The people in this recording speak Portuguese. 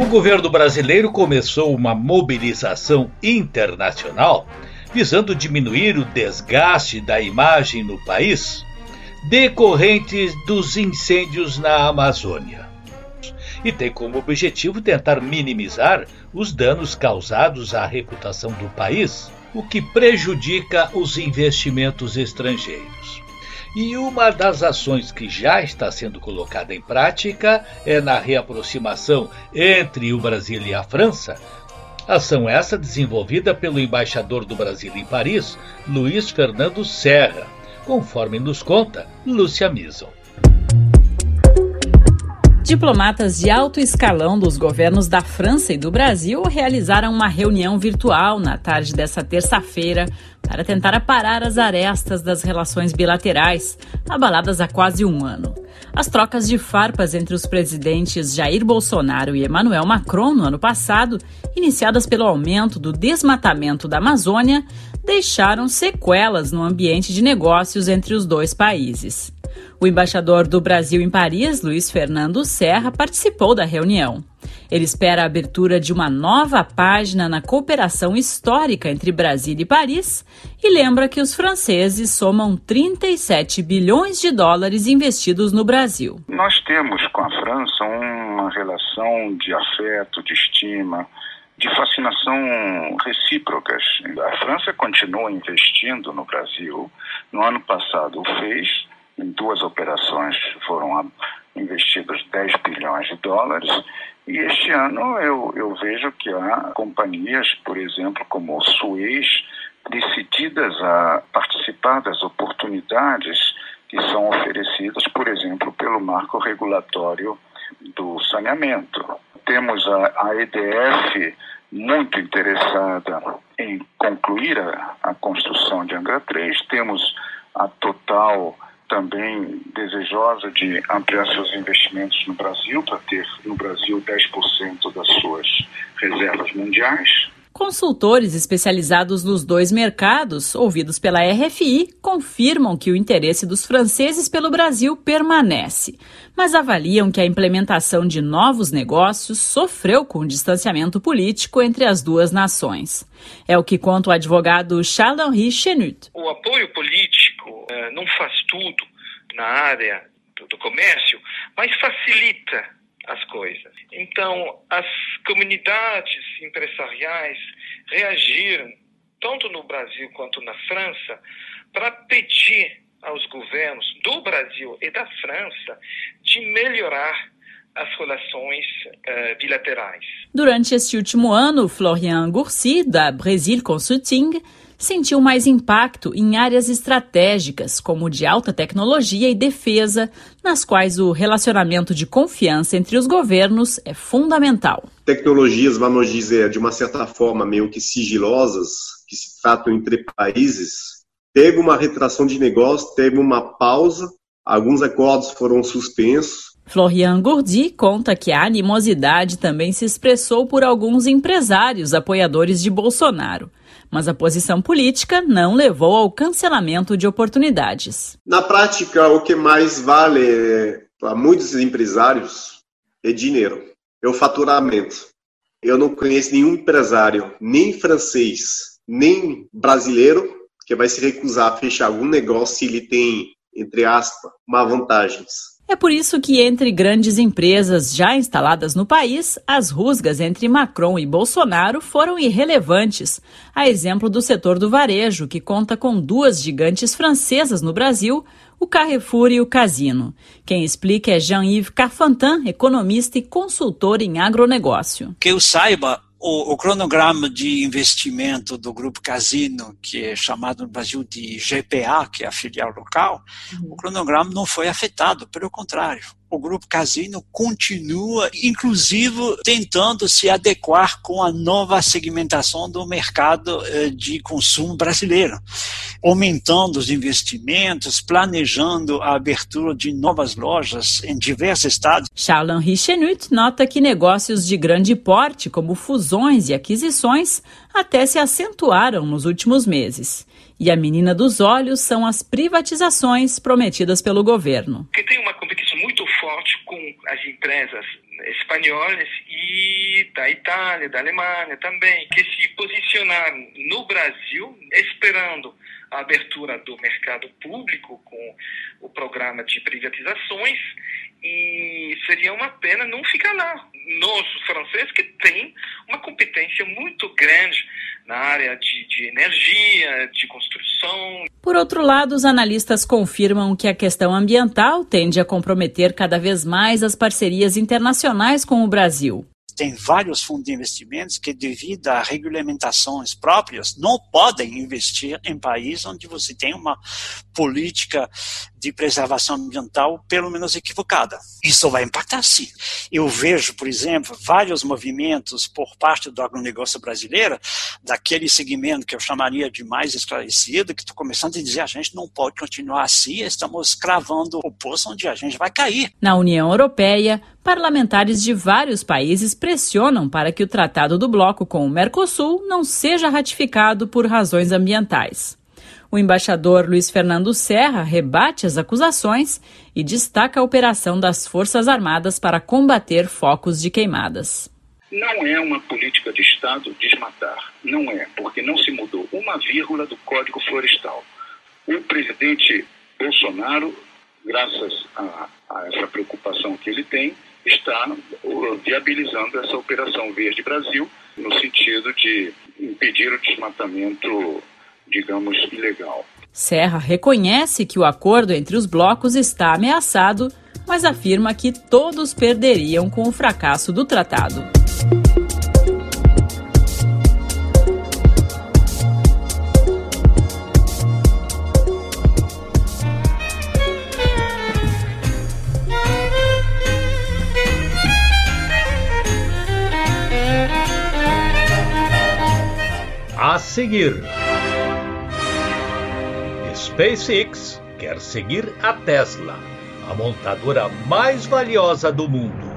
governo brasileiro começou uma mobilização internacional visando diminuir o desgaste da imagem no país decorrentes dos incêndios na Amazônia. E tem como objetivo tentar minimizar os danos causados à reputação do país, o que prejudica os investimentos estrangeiros. E uma das ações que já está sendo colocada em prática é na reaproximação entre o Brasil e a França, ação essa desenvolvida pelo embaixador do Brasil em Paris, Luiz Fernando Serra, conforme nos conta Lúcia Mison. Diplomatas de alto escalão dos governos da França e do Brasil realizaram uma reunião virtual na tarde desta terça-feira para tentar aparar as arestas das relações bilaterais, abaladas há quase um ano. As trocas de farpas entre os presidentes Jair Bolsonaro e Emmanuel Macron no ano passado, iniciadas pelo aumento do desmatamento da Amazônia, deixaram sequelas no ambiente de negócios entre os dois países. O embaixador do Brasil em Paris, Luiz Fernando Serra, participou da reunião. Ele espera a abertura de uma nova página na cooperação histórica entre Brasília e Paris e lembra que os franceses somam 37 bilhões de dólares investidos no Brasil. Nós temos com a França uma relação de afeto, de estima, de fascinação recíprocas. A França continua investindo no Brasil. No ano passado o fez. Em 2 operações foram investidos 10 bilhões de dólares e este ano eu vejo que há companhias, por exemplo, como o Suez, decididas a participar das oportunidades que são oferecidas, por exemplo, pelo marco regulatório do saneamento. Temos a EDF muito interessada em concluir a construção de Angra 3, temos a Total também desejosa de ampliar seus investimentos no Brasil, para ter no Brasil 10% das suas reservas mundiais. Consultores especializados nos dois mercados, ouvidos pela RFI, confirmam que o interesse dos franceses pelo Brasil permanece, mas avaliam que a implementação de novos negócios sofreu com o distanciamento político entre as duas nações. É o que conta o advogado Charles-Henri Chenut. O apoio político não faz tudo na área do comércio, mas facilita as coisas. Então, as comunidades empresariais reagiram, tanto no Brasil quanto na França, para pedir aos governos do Brasil e da França de melhorar as relações bilaterais. Durante este último ano, Florian Gourcy, da Brésil Consulting, sentiu mais impacto em áreas estratégicas, como de alta tecnologia e defesa, nas quais o relacionamento de confiança entre os governos é fundamental. Tecnologias, vamos dizer, de uma certa forma meio que sigilosas, que se tratam entre países, teve uma retração de negócio, teve uma pausa, alguns acordos foram suspensos. Florian Gourcy conta que a animosidade também se expressou por alguns empresários apoiadores de Bolsonaro. Mas a posição política não levou ao cancelamento de oportunidades. Na prática, o que mais vale para muitos empresários é dinheiro, é o faturamento. Eu não conheço nenhum empresário, nem francês, nem brasileiro, que vai se recusar a fechar algum negócio se ele tem, entre aspas, uma vantagem. É por isso que, entre grandes empresas já instaladas no país, as rusgas entre Macron e Bolsonaro foram irrelevantes. A exemplo do setor do varejo, que conta com 2 gigantes francesas no Brasil, o Carrefour e o Casino. Quem explica é Jean-Yves Carfantin, economista e consultor em agronegócio. Que eu saiba, o cronograma de investimento do Grupo Casino, que é chamado no Brasil de GPA, que é a filial local, o cronograma não foi afetado, pelo contrário. O Grupo Casino continua, inclusive, tentando se adequar com a nova segmentação do mercado de consumo brasileiro, aumentando os investimentos, planejando a abertura de novas lojas em diversos estados. Charles-Henri Chenut nota que negócios de grande porte, como fusões e aquisições, até se acentuaram nos últimos meses. E a menina dos olhos são as privatizações prometidas pelo governo. Que tem uma competição muito forte com as empresas espanhóis e da Itália, da Alemanha também, que se posicionaram no Brasil esperando a abertura do mercado público com o programa de privatizações, e seria uma pena não ficar lá. Nós, franceses, que tem uma competência muito grande na área de energia, de construção. Por outro lado, os analistas confirmam que a questão ambiental tende a comprometer cada vez mais as parcerias internacionais com o Brasil. Tem vários fundos de investimentos que, devido a regulamentações próprias, não podem investir em países onde você tem uma política de preservação ambiental, pelo menos equivocada. Isso vai impactar, sim. Eu vejo, por exemplo, vários movimentos por parte do agronegócio brasileiro, daquele segmento que eu chamaria de mais esclarecido, que estão começando a dizer a gente não pode continuar assim, estamos cravando o poço onde a gente vai cair. Na União Europeia, parlamentares de vários países pressionam para que o Tratado do Bloco com o Mercosul não seja ratificado por razões ambientais. O embaixador Luiz Fernando Serra rebate as acusações e destaca a operação das Forças Armadas para combater focos de queimadas. Não é uma política de Estado desmatar, não é, porque não se mudou uma vírgula do Código Florestal. O presidente Bolsonaro, graças a essa preocupação que ele tem, está viabilizando essa Operação Verde Brasil, no sentido de impedir o desmatamento, digamos, ilegal. Serra reconhece que o acordo entre os blocos está ameaçado, mas afirma que todos perderiam com o fracasso do tratado. A seguir, SpaceX quer seguir a Tesla, a montadora mais valiosa do mundo.